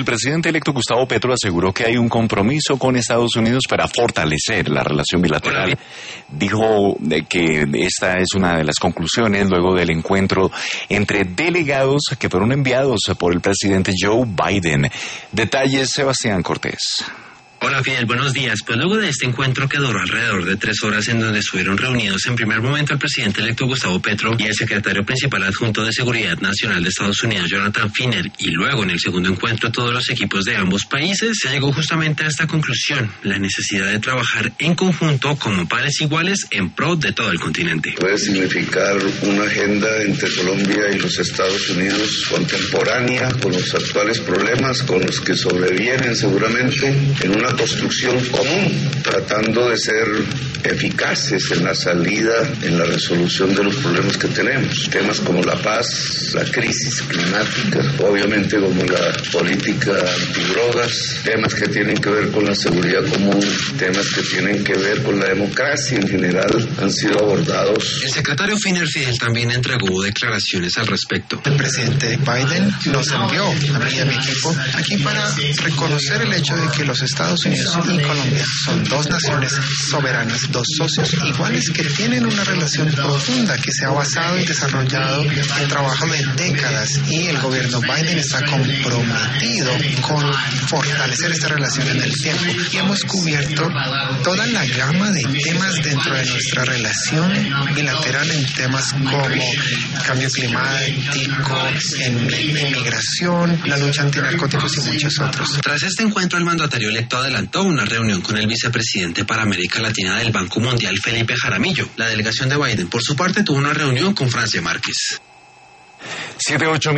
El presidente electo Gustavo Petro aseguró que hay un compromiso con Estados Unidos para fortalecer la relación bilateral. Dijo que esta es una de las conclusiones luego del encuentro entre delegados que fueron enviados por el presidente Joe Biden. Detalles, Sebastián Cortés. Hola Fidel, buenos días. Pues luego de este encuentro que duró alrededor de 3 horas en donde estuvieron reunidos en primer momento el presidente electo Gustavo Petro y el secretario principal adjunto de Seguridad Nacional de Estados Unidos, Jonathan Finer, y luego en el segundo encuentro todos los equipos de ambos países, se llegó justamente a esta conclusión: la necesidad de trabajar en conjunto como pares iguales en pro de todo el continente. Puede significar una agenda entre Colombia y los Estados Unidos contemporánea con los actuales problemas con los que sobrevienen seguramente en una construcción común, tratando de ser eficaces en la salida, en la resolución de los problemas que tenemos. Temas como la paz, la crisis climática, obviamente como la política antidrogas, temas que tienen que ver con la seguridad común, temas que tienen que ver con la democracia en general, han sido abordados. El secretario Finer, Fidel, también entregó declaraciones al respecto. El presidente Biden nos envió a mí y a mi equipo aquí para reconocer el hecho de que los Estados Unidos y Colombia son dos naciones soberanas, dos socios iguales que tienen una relación profunda que se ha basado y desarrollado en trabajo de décadas, y el gobierno Biden está comprometido con fortalecer esta relación en el tiempo, y hemos cubierto toda la gama de temas dentro de nuestra relación bilateral en temas como cambio climático, en inmigración, la lucha antinarcóticos y muchos otros. Tras este encuentro, el mandatario electo adelantó una reunión con el vicepresidente para América Latina del Banco Mundial, Felipe Jaramillo. La delegación de Biden, por su parte, tuvo una reunión con Francia Márquez. 7-8